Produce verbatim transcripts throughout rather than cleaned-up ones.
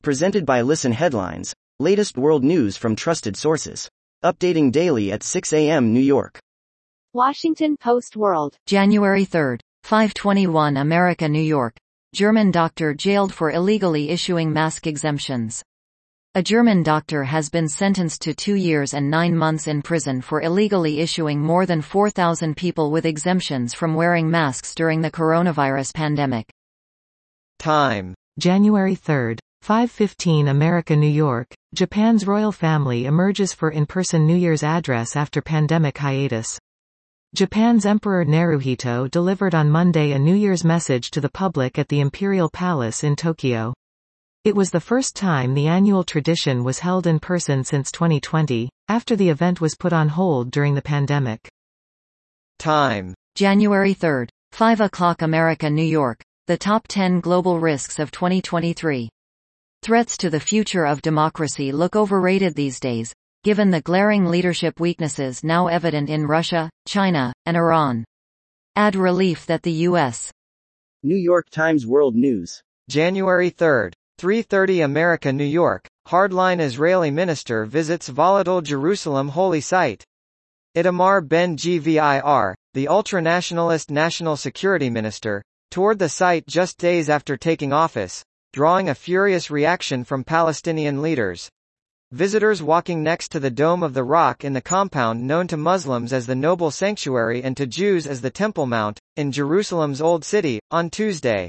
Presented by Listen Headlines, latest world news from trusted sources. Updating daily at six a m New York. Washington Post World. January third, five twenty-one America, New York. German doctor jailed for illegally issuing mask exemptions. A German doctor has been sentenced to two years and nine months in prison for illegally issuing more than four thousand people with exemptions from wearing masks during the coronavirus pandemic. Time. January third, five fifteen America, New York. Japan's royal family emerges for in-person New Year's address after pandemic hiatus. Japan's Emperor Naruhito delivered on Monday a New Year's message to the public at the Imperial Palace in Tokyo. It was the first time the annual tradition was held in person since twenty twenty, after the event was put on hold during the pandemic. Time. January third, five o'clock America, New York. The top ten global risks of twenty twenty-three. Threats to the future of democracy look overrated these days, given the glaring leadership weaknesses now evident in Russia, China, and Iran. Add relief that the U S New York Times World News. January third, three thirty America, New York. Hardline Israeli minister visits volatile Jerusalem holy site. Itamar Ben-Gvir, the ultra-nationalist national security minister, toured the site just days after taking office, drawing a furious reaction from Palestinian leaders. Visitors walking next to the Dome of the Rock in the compound known to Muslims as the Noble Sanctuary and to Jews as the Temple Mount, in Jerusalem's Old City, on Tuesday.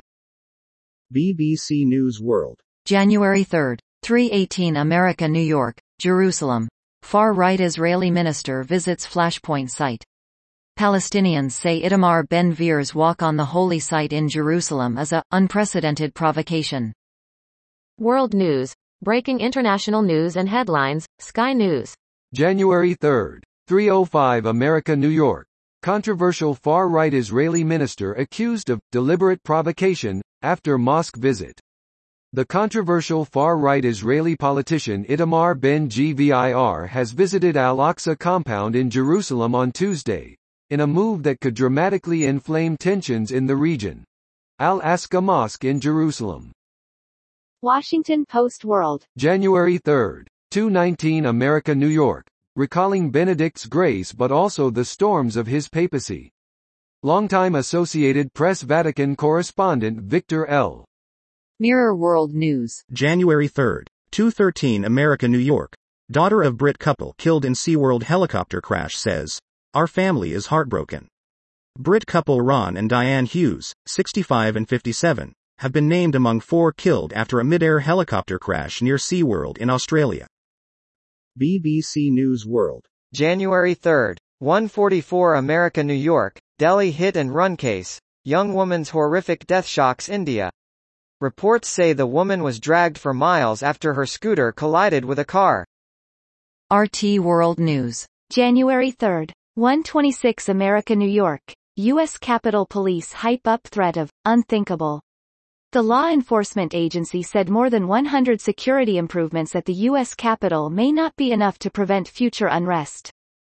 B B C News World. January third, three eighteen America, New York, Jerusalem. Far-right Israeli minister visits Flashpoint site. Palestinians say Itamar Ben-Gvir's walk on the holy site in Jerusalem is a unprecedented provocation. World News. Breaking international news and headlines, Sky News. January third, three oh five America, New York. Controversial far-right Israeli minister accused of deliberate provocation after mosque visit. The controversial far-right Israeli politician Itamar Ben-Gvir has visited Al-Aqsa compound in Jerusalem on Tuesday, in a move that could dramatically inflame tensions in the region. Al-Aqsa Mosque in Jerusalem. Washington Post World. January third, two nineteen America, New York. Recalling Benedict's grace but also the storms of his papacy. Longtime Associated Press Vatican correspondent Victor L. Mirror World News. January third, two thirteen America, New York. Daughter of Brit couple killed in SeaWorld helicopter crash says, "Our family is heartbroken." Brit couple Ron and Diane Hughes, sixty-five and fifty-seven, have been named among four killed after a mid-air helicopter crash near SeaWorld in Australia. B B C News World. January third, one forty-four America, New York. Delhi hit and run case. Young woman's horrific death shocks India. Reports say the woman was dragged for miles after her scooter collided with a car. R T World News. January third, one twenty-six America, New York. U S Capitol Police hype up threat of unthinkable. The law enforcement agency said more than one hundred security improvements at the U S Capitol may not be enough to prevent future unrest.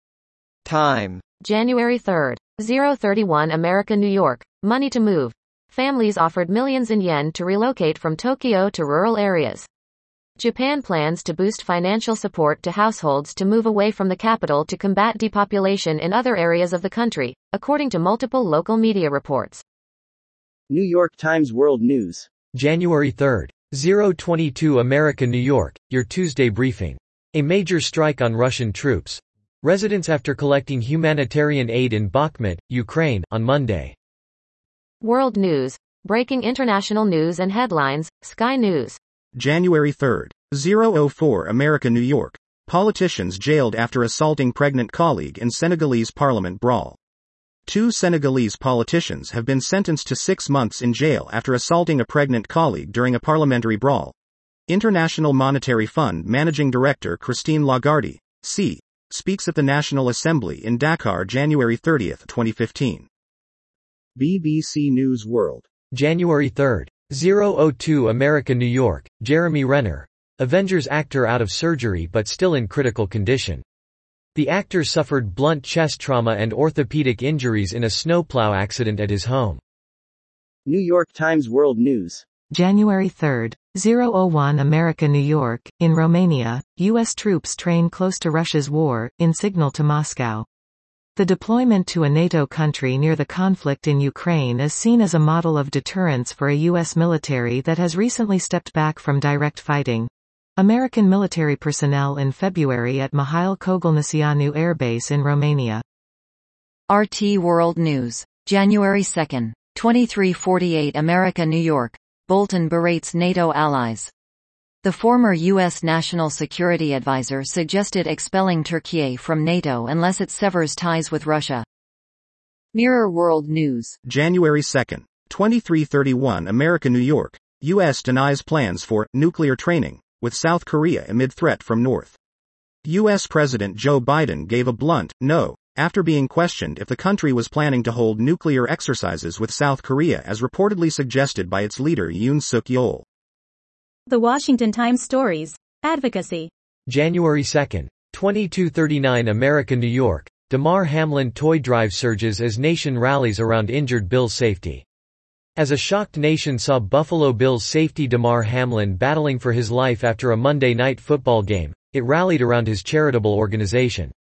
Time. January third, zero thirty-one America, New York. Money to move. Families offered millions in yen to relocate from Tokyo to rural areas. Japan plans to boost financial support to households to move away from the capital to combat depopulation in other areas of the country, according to multiple local media reports. New York Times World News. January third, zero twenty-two America, New York, your Tuesday briefing. A major strike on Russian troops. Residents after collecting humanitarian aid in Bakhmut, Ukraine, on Monday. World News. Breaking international news and headlines, Sky News. January third, zero oh four America, New York. Politicians jailed after assaulting pregnant colleague in Senegalese parliament brawl. Two Senegalese politicians have been sentenced to six months in jail after assaulting a pregnant colleague during a parliamentary brawl. International Monetary Fund Managing Director Christine Lagarde, C, speaks at the National Assembly in Dakar January thirtieth, twenty fifteen. B B C News World. January third, zero oh two America, New York. Jeremy Renner. Avengers actor out of surgery but still in critical condition. The actor suffered blunt chest trauma and orthopedic injuries in a snowplow accident at his home. New York Times World News. January third, zero oh one America New York, in Romania, U S troops train close to Russia's war, in signal to Moscow. The deployment to a NATO country near the conflict in Ukraine is seen as a model of deterrence for a U S military that has recently stepped back from direct fighting. American military personnel in February at Mihail Kogălniceanu Air Base in Romania. R T World News. January second. twenty-three forty-eight America New York. Bolton berates NATO allies. The former U S National Security Advisor suggested expelling Turkey from NATO unless it severs ties with Russia. Mirror World News. January second. twenty-three thirty-one America New York. U S denies plans for nuclear training with South Korea amid threat from North. U S President Joe Biden gave a blunt no after being questioned if the country was planning to hold nuclear exercises with South Korea as reportedly suggested by its leader Yoon Suk-yeol. The Washington Times stories. Advocacy. January second. twenty-two thirty-nine America New York. Damar Hamlin toy drive surges as nation rallies around injured Bills safety. As a shocked nation saw Buffalo Bills safety Damar Hamlin battling for his life after a Monday night football game, it rallied around his charitable organization.